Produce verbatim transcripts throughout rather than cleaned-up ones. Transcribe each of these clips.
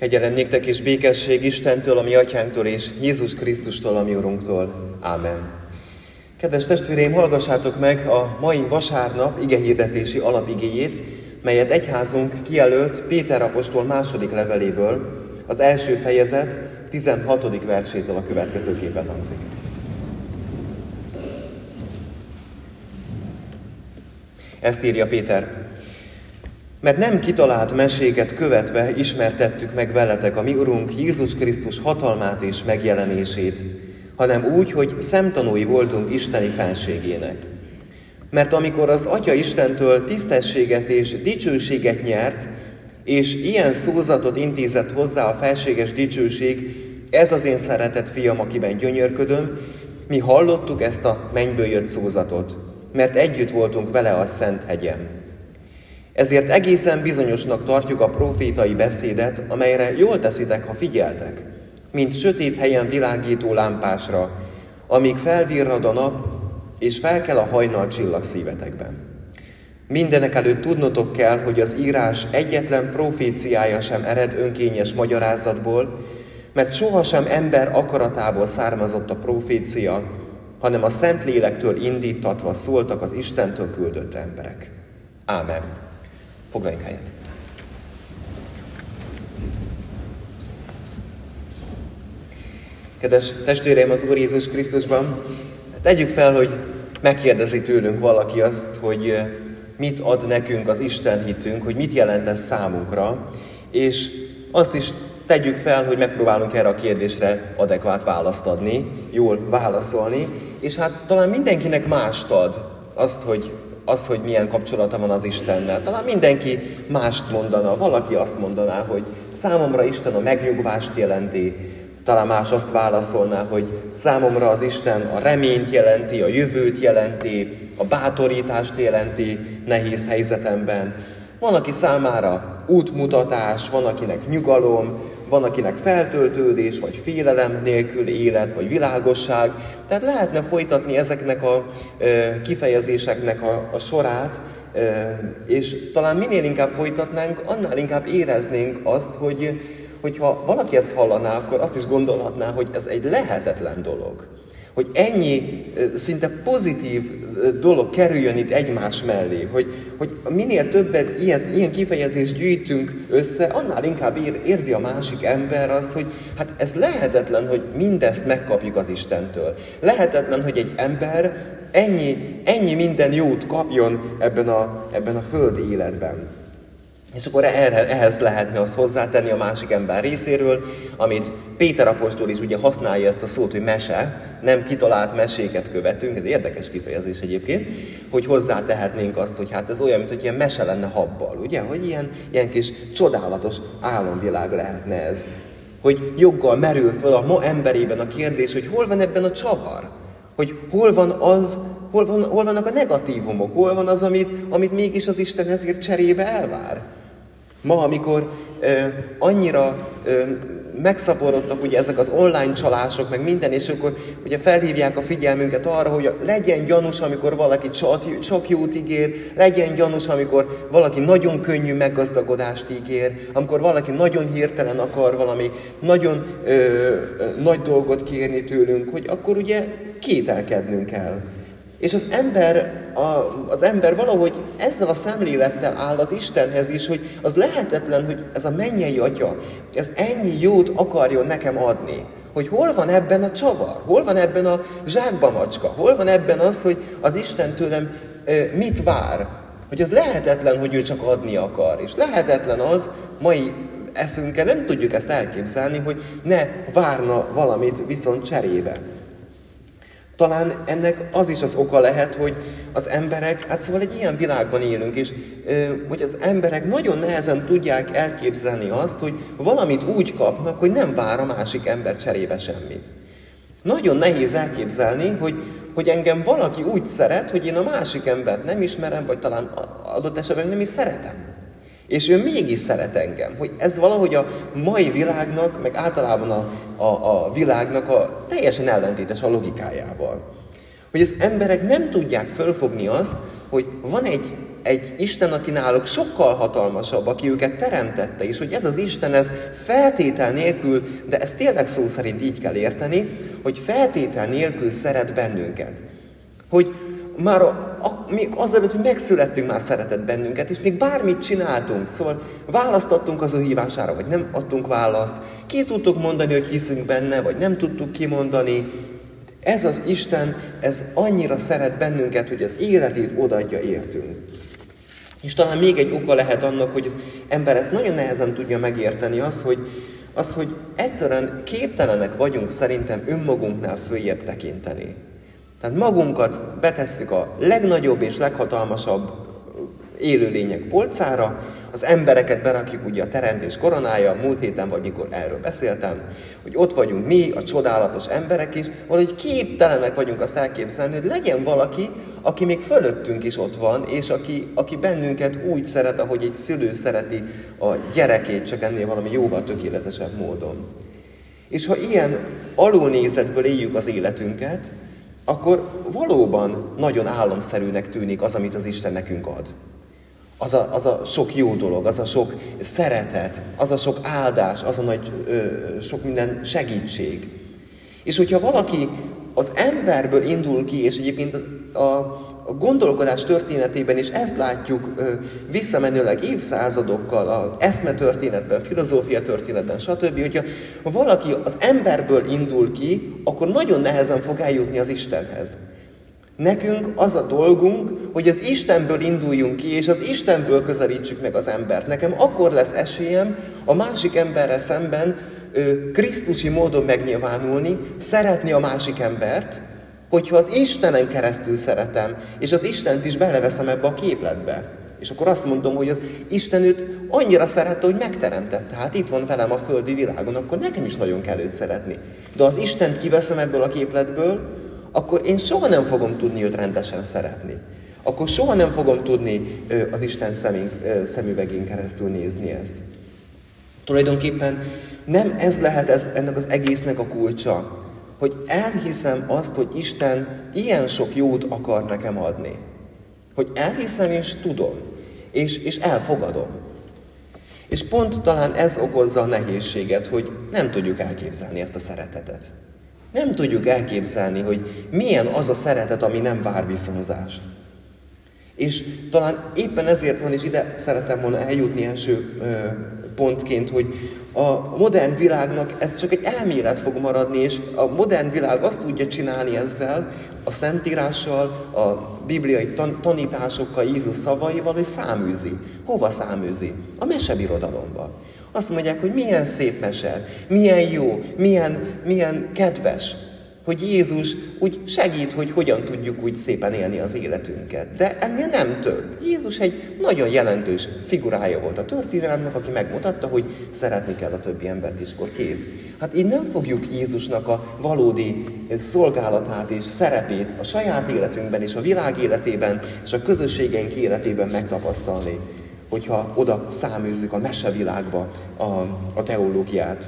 Kegyelem néktek és békesség Istentől, a mi atyánktól, és Jézus Krisztustól, a mi Urunktól. Ámen. Kedves testvéreim, hallgassátok meg a mai vasárnap igehirdetési alapigéjét, melyet egyházunk kijelölt Péter apostol második leveléből, az első fejezet tizenhatodik versétől a következőképpen hangzik. Ezt írja Péter. Mert nem kitalált meséket követve ismertettük meg veletek a mi Urunk Jézus Krisztus hatalmát és megjelenését, hanem úgy, hogy szemtanúi voltunk isteni fenségének. Mert amikor az Atya Istentől tisztességet és dicsőséget nyert, és ilyen szózatot intézett hozzá a felséges dicsőség, ez az én szeretett fiam, akiben gyönyörködöm, mi hallottuk ezt a mennyből jött szózatot, mert együtt voltunk vele a Szent hegyen. Ezért egészen bizonyosnak tartjuk a profétai beszédet, amelyre jól teszitek, ha figyeltek, mint sötét helyen világító lámpásra, amíg felvirrad a nap, és felkel a hajnal csillag szívetekben. Mindenek előtt tudnotok kell, hogy az írás egyetlen proféciája sem ered önkényes magyarázatból, mert sohasem ember akaratából származott a profécia, hanem a Szentlélektől indítatva szóltak az Istentől küldött emberek. Ámen. Foglaljunk helyet. Kedves testvéreim az Úr Jézus Krisztusban, tegyük fel, hogy megkérdezi tőlünk valaki azt, hogy mit ad nekünk az Isten hitünk, hogy mit jelent ez számunkra, és azt is tegyük fel, hogy megpróbálunk erre a kérdésre adekvát választ adni, jól válaszolni, és hát talán mindenkinek mást ad azt, hogy az, hogy milyen kapcsolata van az Istennel. Talán mindenki mást mondana, valaki azt mondaná, hogy számomra Isten a megnyugvást jelenti, talán más azt válaszolná, hogy számomra az Isten a reményt jelenti, a jövőt jelenti, a bátorítást jelenti nehéz helyzetemben. Van, aki számára útmutatás, van, akinek nyugalom, van, akinek feltöltődés, vagy félelem nélkül élet, vagy világosság. Tehát lehetne folytatni ezeknek a e, kifejezéseknek a, a sorát, e, és talán minél inkább folytatnánk, annál inkább éreznénk azt, hogy hogyha valaki ezt hallaná, akkor azt is gondolhatná, hogy ez egy lehetetlen dolog. Hogy ennyi szinte pozitív dolog kerüljön itt egymás mellé, hogy, hogy minél többet ilyen, ilyen kifejezést gyűjtünk össze, annál inkább ér, érzi a másik ember az, hogy hát ez lehetetlen, hogy mindezt megkapjuk az Istentől. Lehetetlen, hogy egy ember ennyi, ennyi minden jót kapjon ebben a, ebben a földi életben. És akkor ehhez lehetne azt hozzátenni a másik ember részéről, amit Péter apostol is ugye használja ezt a szót, hogy mese, nem kitalált meséket követünk, ez érdekes kifejezés egyébként, hogy hozzátehetnénk azt, hogy hát ez olyan, mint hogy ilyen mese lenne habbal, ugye? Hogy ilyen, ilyen kis csodálatos álomvilág lehetne ez. Hogy joggal merül föl a ma emberében a kérdés, hogy hol van ebben a csavar? Hogy hol van az, hol, van, hol vannak a negatívumok, hol van az, amit, amit mégis az Isten ezért cserébe elvár? Ma, amikor ö, annyira ö, megszaporodtak ugye ezek az online csalások, meg minden, és akkor ugye felhívják a figyelmünket arra, hogy legyen gyanús, amikor valaki csak, csak jót ígér, legyen gyanús, amikor valaki nagyon könnyű meggazdagodást ígér, amikor valaki nagyon hirtelen akar valami nagyon ö, ö, nagy dolgot kérni tőlünk, hogy akkor ugye kételkednünk kell. És az ember, a, az ember valahogy ezzel a szemlélettel áll az Istenhez is, hogy az lehetetlen, hogy ez a mennyei Atya, ez ennyi jót akarjon nekem adni. Hogy hol van ebben a csavar, hol van ebben a zsákba macska, hol van ebben az, hogy az Isten tőlem e, mit vár. Hogy ez lehetetlen, hogy ő csak adni akar. És lehetetlen az, mai eszünkkel nem tudjuk ezt elképzelni, hogy ne várna valamit viszont cserébe. Talán ennek az is az oka lehet, hogy az emberek, hát szóval egy ilyen világban élünk, és hogy az emberek nagyon nehezen tudják elképzelni azt, hogy valamit úgy kapnak, hogy nem vár a másik ember cserébe semmit. Nagyon nehéz elképzelni, hogy, hogy engem valaki úgy szeret, hogy én a másik embert nem ismerem, vagy talán adott esetben nem is szeretem. És ő mégis szeret engem, hogy ez valahogy a mai világnak, meg általában a, a, a világnak a teljesen ellentétes a logikájával. Hogy az emberek nem tudják fölfogni azt, hogy van egy, egy Isten, aki náluk sokkal hatalmasabb, aki őket teremtette, és hogy ez az Isten, ez feltétel nélkül, de ezt tényleg szó szerint így kell érteni, hogy feltétel nélkül szeret bennünket. Hogy már a, a, még azelőtt, hogy megszülettünk, már szeretett bennünket, és még bármit csináltunk, szóval választottunk az ő hívására, vagy nem adtunk választ, ki tudtuk mondani, hogy hiszünk benne, vagy nem tudtuk kimondani. Ez az Isten, ez annyira szeret bennünket, hogy az életét odaadja értünk. És talán még egy oka lehet annak, hogy az ember ezt nagyon nehezen tudja megérteni, az, hogy, az, hogy egyszerűen képtelenek vagyunk szerintem önmagunknál följebb tekinteni. Tehát magunkat betesszük a legnagyobb és leghatalmasabb élőlények polcára, az embereket berakjuk ugye a teremtés koronája, múlt héten vagy mikor erről beszéltem, hogy ott vagyunk mi, a csodálatos emberek is, valahogy képtelenek vagyunk azt elképzelni, hogy legyen valaki, aki még fölöttünk is ott van, és aki, aki bennünket úgy szeret, ahogy egy szülő szereti a gyerekét, csak ennél valami jóval tökéletesebb módon. És ha ilyen alulnézetből éljük az életünket, akkor valóban nagyon álomszerűnek tűnik az, amit az Isten nekünk ad. Az a, az a sok jó dolog, az a sok szeretet, az a sok áldás, az a nagy, ö, sok minden segítség. És hogyha valaki az emberből indul ki, és egyébként az, a, a gondolkodás történetében is ezt látjuk ö, visszamenőleg évszázadokkal, az eszmetörténetben, filozófia történetben, stb., hogyha valaki az emberből indul ki, akkor nagyon nehezen fog eljutni az Istenhez. Nekünk az a dolgunk, hogy az Istenből induljunk ki, és az Istenből közelítsük meg az embert. Nekem akkor lesz esélyem a másik emberrel szemben ö, krisztusi módon megnyilvánulni, szeretni a másik embert, hogyha az Istenen keresztül szeretem, és az Istent is beleveszem ebbe a képletbe. És akkor azt mondom, hogy az Isten őt annyira szerette, hogy megteremtette. Hát itt van velem a földi világon, akkor nekem is nagyon kell őt szeretni. De az Istent kiveszem ebből a képletből, akkor én soha nem fogom tudni őt rendesen szeretni. Akkor soha nem fogom tudni az Isten szemünk, szemüvegén keresztül nézni ezt. Tulajdonképpen nem ez lehet ez, ennek az egésznek a kulcsa, hogy elhiszem azt, hogy Isten ilyen sok jót akar nekem adni. Hogy elhiszem és tudom, és, és elfogadom. És pont talán ez okozza a nehézséget, hogy nem tudjuk elképzelni ezt a szeretetet. Nem tudjuk elképzelni, hogy milyen az a szeretet, ami nem vár viszonzást. És talán éppen ezért van, és ide szeretem volna eljutni első ö, pontként, hogy a modern világnak ez csak egy elmélet fog maradni, és a modern világ azt tudja csinálni ezzel, a Szentírással, a bibliai tan- tanításokkal, Jézus szavaival, hogy száműzi. Hova száműzi? A mesebirodalomba. Azt mondják, hogy milyen szép mese, milyen jó, milyen, milyen kedves, hogy Jézus úgy segít, hogy hogyan tudjuk úgy szépen élni az életünket. De ennél nem több. Jézus egy nagyon jelentős figurája volt a történelemnek, aki megmutatta, hogy szeretni kell a többi embert, és akkor kész. Hát így nem fogjuk Jézusnak a valódi szolgálatát és szerepét a saját életünkben és a világ életében és a közösségeink életében megtapasztalni, hogyha oda száműzzük a mesevilágba a, a teológiát.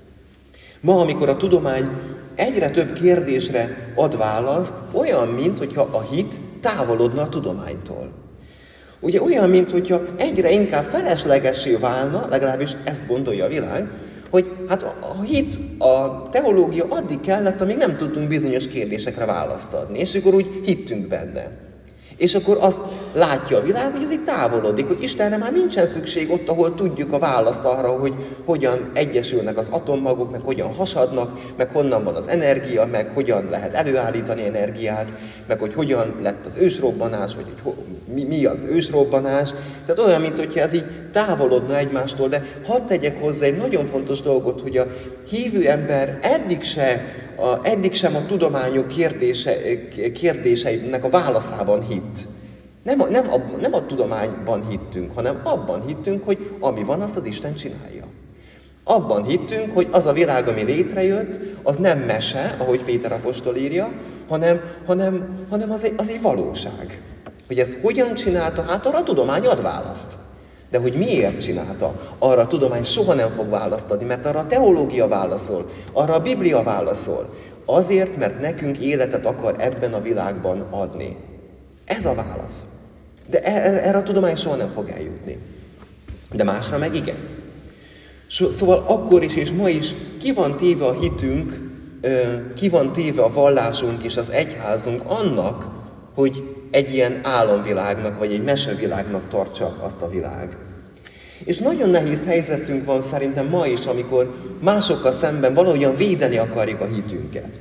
Ma, amikor a tudomány egyre több kérdésre ad választ, olyan, mint hogyha a hit távolodna a tudománytól. Ugye olyan, mint hogyha egyre inkább feleslegessé válna, legalábbis ezt gondolja a világ, hogy hát a hit, a teológia addig kellett, amíg nem tudtunk bizonyos kérdésekre választ adni, és akkor úgy hittünk benne. És akkor azt látja a világ, hogy ez itt távolodik, hogy Istenre már nincsen szükség ott, ahol tudjuk a választ arra, hogy hogyan egyesülnek az atommagok, meg hogyan hasadnak, meg honnan van az energia, meg hogyan lehet előállítani energiát, meg hogy hogyan lett az ősrobbanás, vagy hogy mi, mi az ősrobbanás. Tehát olyan, mintha ez így távolodna egymástól, de hadd tegyek hozzá egy nagyon fontos dolgot, hogy a hívő ember eddig se A, eddig sem a tudományok kérdése, kérdéseinek a válaszában hitt. Nem a, nem, a, nem a tudományban hittünk, hanem abban hittünk, hogy ami van, azt az Isten csinálja. Abban hittünk, hogy az a világ, ami létrejött, az nem mese, ahogy Péter apostol írja, hanem, hanem, hanem az, egy, az egy valóság. Hogy ez hogyan csinálta, hát arra a tudomány ad választ. De hogy miért csinálta, arra a tudomány soha nem fog választ adni, mert arra a teológia válaszol, arra a Biblia válaszol. Azért, mert nekünk életet akar ebben a világban adni. Ez a válasz. De erre a tudomány soha nem fog eljutni. De másra meg igen. Szóval akkor is és ma is ki van téve a hitünk, ki van téve a vallásunk és az egyházunk annak, hogy egy ilyen álomvilágnak, vagy egy mesevilágnak tartsa azt a világ. És nagyon nehéz helyzetünk van szerintem ma is, amikor másokkal szemben valahogyan védeni akarjuk a hitünket.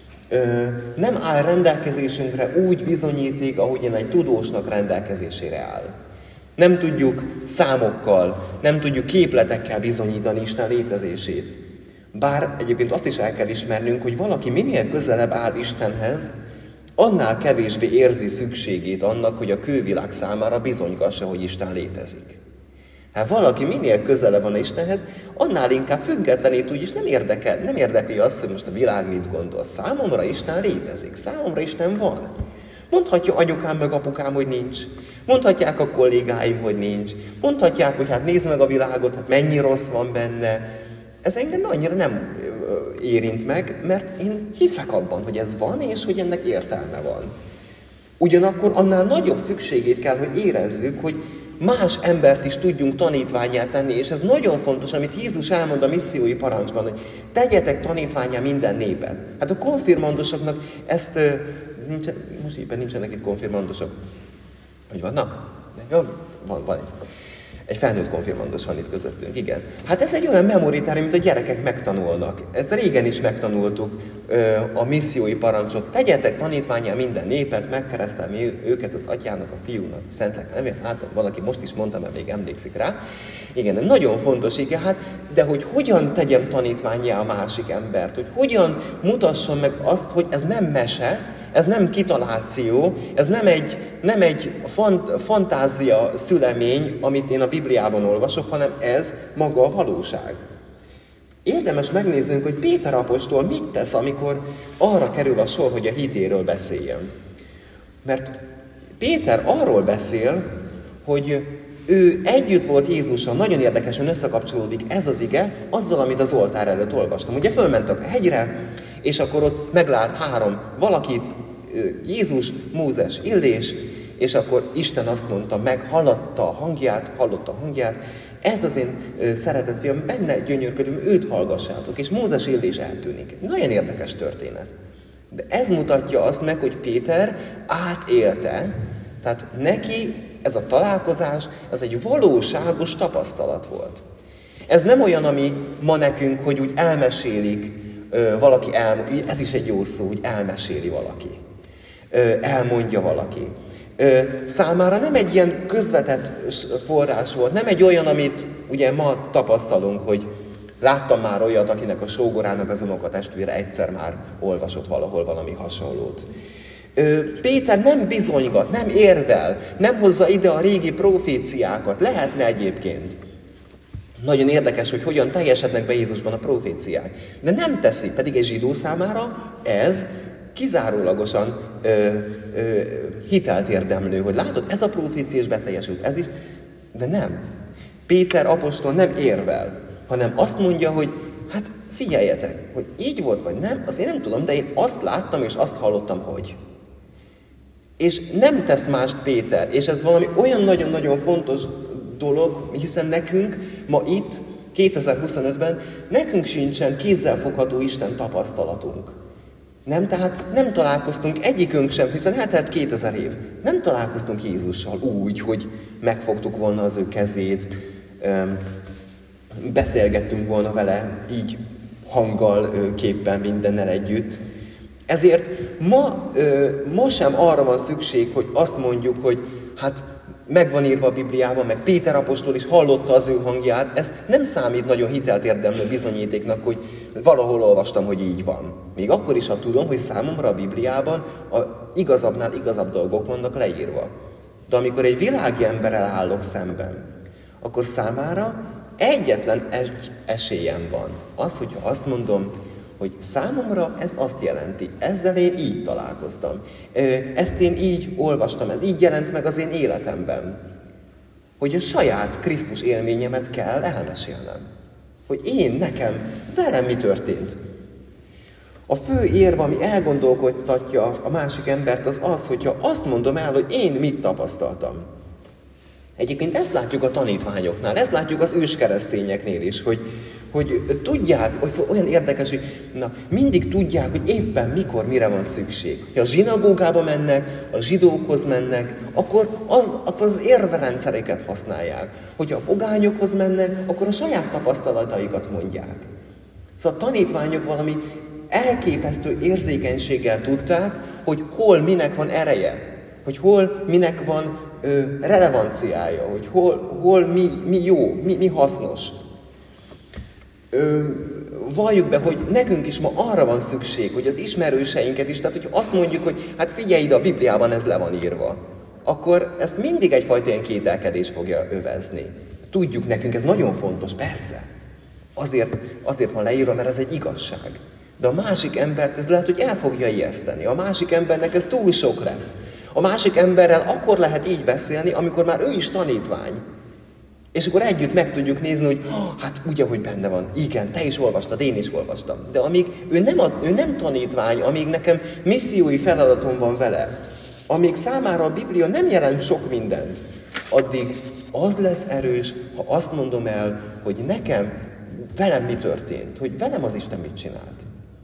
Nem áll rendelkezésünkre úgy bizonyíték, ahogyan egy tudósnak rendelkezésére áll. Nem tudjuk számokkal, nem tudjuk képletekkel bizonyítani Isten létezését. Bár egyébként azt is el kell ismernünk, hogy valaki minél közelebb áll Istenhez, annál kevésbé érzi szükségét annak, hogy a külvilág számára bizonygassa, hogy Isten létezik. Hát valaki minél közelebb van Istenhez, annál inkább függetlenít, úgyis nem érdekel, nem érdekli azt, hogy most a világ mit gondol. Számomra Isten létezik, számomra Isten van. Mondhatja anyukám meg apukám, hogy nincs. Mondhatják a kollégáim, hogy nincs. Mondhatják, hogy hát nézd meg a világot, hát mennyi rossz van benne. Ez engem annyira nem érint meg, mert én hiszek abban, hogy ez van, és hogy ennek értelme van. Ugyanakkor annál nagyobb szükségét kell, hogy érezzük, hogy más embert is tudjunk tanítvánnyá tenni, és ez nagyon fontos, amit Jézus elmond a missziói parancsban, hogy tegyetek tanítvánnyá minden népet. Hát a konfirmandosoknak ezt, nincsen, most éppen nincsenek itt konfirmandosok. Hogy vannak? Jó, van, van egy. Egy felnőtt konfirmandos van itt közöttünk, igen. Hát ez egy olyan memoritárium, mint a gyerekek megtanulnak. Ezt régen is megtanultuk a missziói parancsot. Tegyetek tanítvánnyá minden népet, megkeresztelni őket az atyának, a fiúnak, a szentléleknek nevében. Hát valaki most is mondta, mert még emlékszik rá. Igen, nagyon fontos, igen, hát, de hogy hogyan tegyem tanítvánnyá a másik embert, hogy hogyan mutassam meg azt, hogy ez nem mese, ez nem kitaláció, ez nem egy, nem egy fant, fantázia szülemény, amit én a Bibliában olvasok, hanem ez maga a valóság. Érdemes megnéznünk, hogy Péter apostol mit tesz, amikor arra kerül a sor, hogy a hitéről beszéljen. Mert Péter arról beszél, hogy ő együtt volt Jézussal, nagyon érdekesen összekapcsolódik ez az ige azzal, amit az oltár előtt olvastam. Ugye fölmentek a hegyre, és akkor ott meglát három valakit, Jézus, Mózes, Illés, és akkor Isten azt mondta meg, hallotta a hangját, hallotta a hangját, ez az én szeretett fiam, benne gyönyörködöm, őt hallgassátok, és Mózes, Illés eltűnik. Nagyon érdekes történet. De ez mutatja azt meg, hogy Péter átélte, tehát neki ez a találkozás, ez egy valóságos tapasztalat volt. Ez nem olyan, ami ma nekünk, hogy úgy elmesélik, valaki el, ez is egy jó szó, hogy elmeséli valaki. Elmondja valaki. Számára nem egy ilyen közvetett forrás volt, nem egy olyan, amit ugye ma tapasztalunk, hogy láttam már olyat, akinek a sógorának az unokatestvére egyszer már olvasott valahol valami hasonlót. Péter nem bizonygat, nem érvel, nem hozza ide a régi proféciákat, lehetne egyébként. Nagyon érdekes, hogy hogyan teljesednek be Jézusban a proféciák. De nem teszi, pedig egy zsidó számára ez kizárólagosan ö, ö, hitelt érdemlő, hogy látod, ez a profécia is beteljesült, ez is, de nem. Péter apostol nem érvel, hanem azt mondja, hogy hát figyeljetek, hogy így volt vagy nem, azt én nem tudom, de én azt láttam és azt hallottam, hogy. És nem tesz mást Péter, és ez valami olyan nagyon-nagyon fontos dolog, hiszen nekünk ma itt, kétezer-huszonötben, nekünk sincsen kézzelfogható Isten tapasztalatunk. Nem, tehát nem találkoztunk egyikünk sem, hiszen eltelt kétezer év. Nem találkoztunk Jézussal úgy, hogy megfogtuk volna az ő kezét, beszélgettünk volna vele így hanggal, képpen, mindennel együtt. Ezért ma, ma sem arra van szükség, hogy azt mondjuk, hogy hát meg van írva a Bibliában, meg Péter apostol is hallotta az ő hangját, ez nem számít nagyon hitelt érdemlő bizonyítéknak, hogy valahol olvastam, hogy így van. Még akkor is, ha tudom, hogy számomra a Bibliában a igazabbnál igazabb dolgok vannak leírva. De amikor egy világi emberrel állok szemben, akkor számára egyetlen egy esélyem van. Az, hogyha azt mondom, hogy számomra ez azt jelenti, ezzel én így találkoztam. Ezt én így olvastam, ez így jelent meg az én életemben. Hogy a saját Krisztus élményemet kell elmesélnem. Hogy én, nekem, velem mi történt. A fő érv, ami elgondolkodtatja a másik embert, az az, hogyha azt mondom el, hogy én mit tapasztaltam. Egyébként ezt látjuk a tanítványoknál, ezt látjuk az őskeresztényeknél is, hogy, hogy tudják, hogy olyan érdekes, hogy na, mindig tudják, hogy éppen mikor, mire van szükség. Ha a zsinagógába mennek, a zsidókhoz mennek, akkor az, akkor az érverendszereket használják. Hogyha a pogányokhoz mennek, akkor a saját tapasztalataikat mondják. Szóval a tanítványok valami elképesztő érzékenységgel tudták, hogy hol minek van ereje, hogy hol minek van ö, relevanciája, hogy hol, hol mi, mi jó, mi, mi hasznos. Ö, valljuk be, hogy nekünk is ma arra van szükség, hogy az ismerőseinket is, tehát hogy azt mondjuk, hogy hát figyelj ide, a Bibliában ez le van írva, akkor ezt mindig egyfajta ilyen kételkedés fogja övezni. Tudjuk, nekünk ez nagyon fontos, persze. Azért, azért van leírva, mert ez egy igazság. De a másik embert ez lehet, hogy el fogja ijeszteni. A másik embernek ez túl sok lesz. A másik emberrel akkor lehet így beszélni, amikor már ő is tanítvány. És akkor együtt meg tudjuk nézni, hogy hát ugye, hogy benne van. Igen, te is olvastad, én is olvastam. De amíg ő nem, a, ő nem tanítvány, amíg nekem missziói feladatom van vele, amíg számára a Biblia nem jelent sok mindent, addig az lesz erős, ha azt mondom el, hogy nekem, velem mi történt, hogy velem az Isten mit csinált.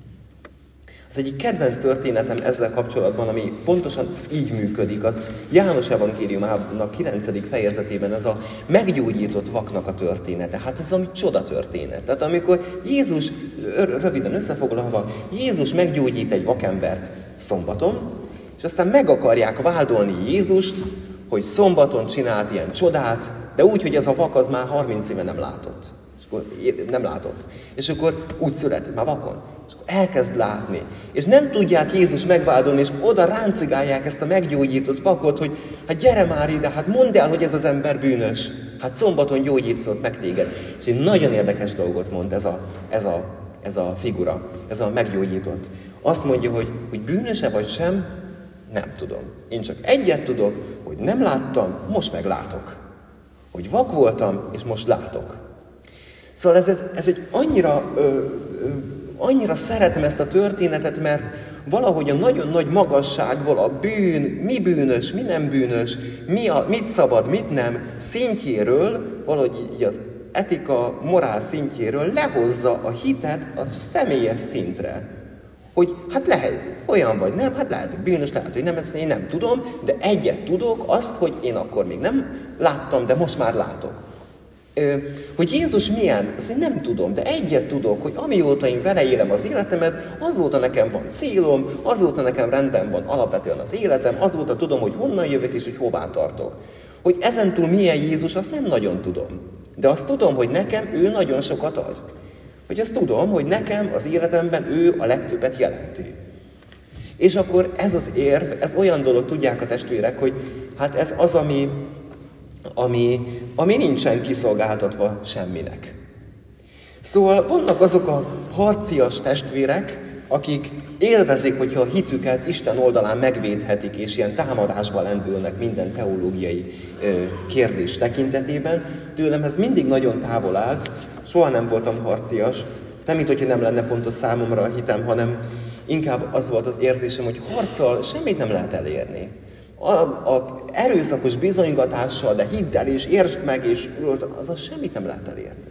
Az egyik kedvenc történetem ezzel kapcsolatban, ami pontosan így működik, az János evangéliumának kilencedik fejezetében ez a meggyógyított vaknak a története. Hát ez valami csoda történet. Tehát amikor Jézus, röviden összefoglalva, Jézus meggyógyít egy vakembert szombaton, és aztán meg akarják vádolni Jézust, hogy szombaton csinált ilyen csodát, de úgy, hogy ez a vak az már harminc éve nem látott. Nem látott. És akkor úgy született, már vakon. És akkor elkezd látni. És nem tudják Jézus megvádolni, és oda ráncigálják ezt a meggyógyított vakot, hogy hát gyere már ide, hát mondd el, hogy ez az ember bűnös. Hát szombaton gyógyított meg téged. És egy nagyon érdekes dolgot mond ez a, ez a, ez a figura, ez a meggyógyított. Azt mondja, hogy, hogy bűnös-e vagy sem, nem tudom. Én csak egyet tudok, hogy nem láttam, most meg látok. Hogy vak voltam, és most látok. Szóval ez, ez, ez egy annyira, ö, ö, annyira szeretem ezt a történetet, mert valahogy a nagyon nagy magasságból a bűn, mi bűnös, mi nem bűnös, mi a, mit szabad, mit nem, szintjéről, valahogy így az etika, morál szintjéről lehozza a hitet a személyes szintre. Hogy hát lehet, olyan vagy nem, hát lehet, hogy bűnös, lehet, hogy nem, ezt én nem tudom, de egyet tudok, azt, hogy én akkor még nem láttam, de most már látok. Hogy Jézus milyen, azt én nem tudom, de egyet tudok, hogy amióta én vele élem az életemet, azóta nekem van célom, azóta nekem rendben van alapvetően az életem, azóta tudom, hogy honnan jövök és hogy hová tartok. Hogy ezentúl milyen Jézus, azt nem nagyon tudom. De azt tudom, hogy nekem ő nagyon sokat ad. Hogy azt tudom, hogy nekem az életemben ő a legtöbbet jelenti. És akkor ez az érv, ez olyan dolog, tudják a testvérek, hogy hát ez az, ami, ami, ami nincsen kiszolgáltatva semminek. Szóval vannak azok a harcias testvérek, akik élvezik, hogyha a hitüket Isten oldalán megvédhetik, és ilyen támadásba lendülnek minden teológiai ö, kérdés tekintetében. Tőlem ez mindig nagyon távol állt, soha nem voltam harcias, nem mint hogyha nem lenne fontos számomra a hitem, hanem inkább az volt az érzésem, hogy harccal semmit nem lehet elérni. A, a erőszakos bizonygatással, de hidd el, és értsd meg, és azaz semmit nem lehet elérni.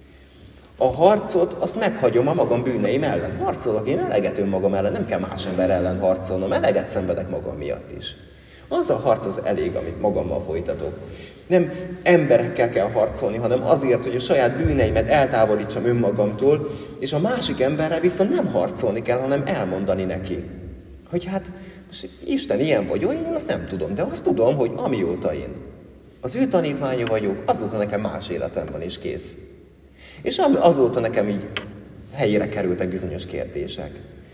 A harcot, azt meghagyom a magam bűneim ellen. Harcolok én eleget önmagam ellen, nem kell más ember ellen harcolnom, eleget szenvedek magam miatt is. Az a harc az elég, amit magammal folytatok. Nem emberekkel kell harcolni, hanem azért, hogy a saját bűneimet eltávolítsam önmagamtól, és a másik emberrel viszont nem harcolni kell, hanem elmondani neki. Hogy hát, most Isten ilyen vagy olyan, én azt nem tudom, de azt tudom, hogy amióta én az ő tanítványa vagyok, azóta nekem más életem van, és kész. És azóta nekem így helyére kerültek bizonyos kérdések.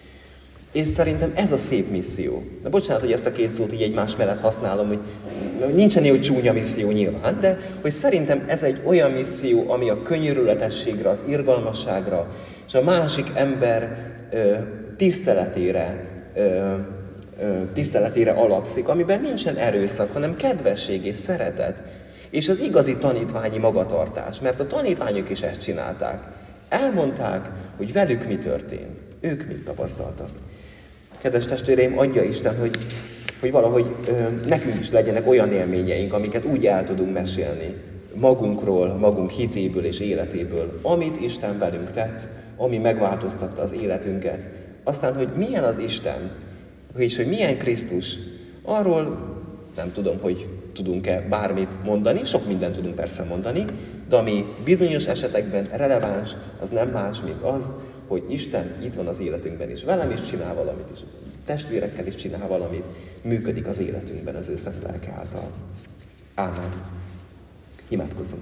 És szerintem ez a szép misszió. De bocsánat, hogy ezt a két szót így egymás mellett használom, hogy nincsen ilyen, hogy csúnya misszió nyilván, de hogy szerintem ez egy olyan misszió, ami a könyörületességre, az irgalmasságra, és a másik ember ö, tiszteletére, ö, ö, tiszteletére alapszik, amiben nincsen erőszak, hanem kedvesség és szeretet. És az igazi tanítványi magatartás, mert a tanítványok is ezt csinálták. Elmondták, hogy velük mi történt, ők mit tapasztaltak. Kedves testvéreim, adja Isten, hogy hogy valahogy ö, nekünk is legyenek olyan élményeink, amiket úgy el tudunk mesélni magunkról, magunk hitéből és életéből, amit Isten velünk tett, ami megváltoztatta az életünket. Aztán, hogy milyen az Isten, és hogy milyen Krisztus, arról nem tudom, hogy tudunk-e bármit mondani, sok mindent tudunk persze mondani, de ami bizonyos esetekben releváns, az nem más, mint az, hogy Isten itt van az életünkben is. Velem is csinál valamit, és testvérekkel is csinál valamit, működik az életünkben az ő szent lelke által. Ámen. Imádkozzunk.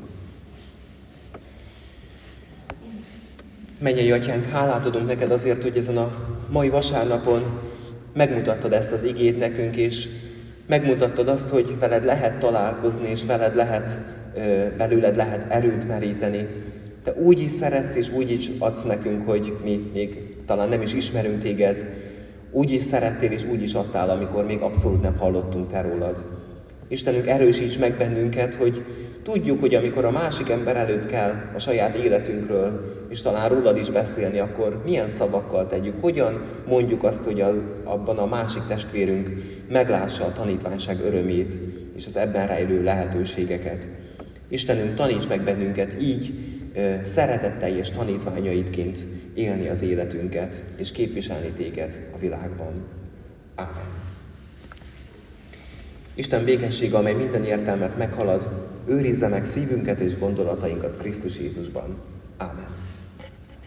Mennyei Atyánk, hálát adunk neked azért, hogy ezen a mai vasárnapon megmutattad ezt az igét nekünk, és megmutattad azt, hogy veled lehet találkozni, és veled lehet, belőled lehet erőt meríteni. Te úgy is szeretsz, és úgy is adsz nekünk, hogy mi még talán nem is ismerünk téged. Úgy is szerettél, és úgy is adtál, amikor még abszolút nem hallottunk te rólad. Istenünk, erősíts meg bennünket, hogy tudjuk, hogy amikor a másik ember előtt kell a saját életünkről, és talán rólad is beszélni, akkor milyen szavakkal tegyük, hogyan mondjuk azt, hogy az, abban a másik testvérünk meglássa a tanítványság örömét, és az ebben rejlő lehetőségeket. Istenünk, taníts meg bennünket így, szeretetteljes tanítványaidként élni az életünket, és képviselni téged a világban. Ámen. Isten békessége, amely minden értelmet meghalad, őrizze meg szívünket és gondolatainkat Krisztus Jézusban. Ámen.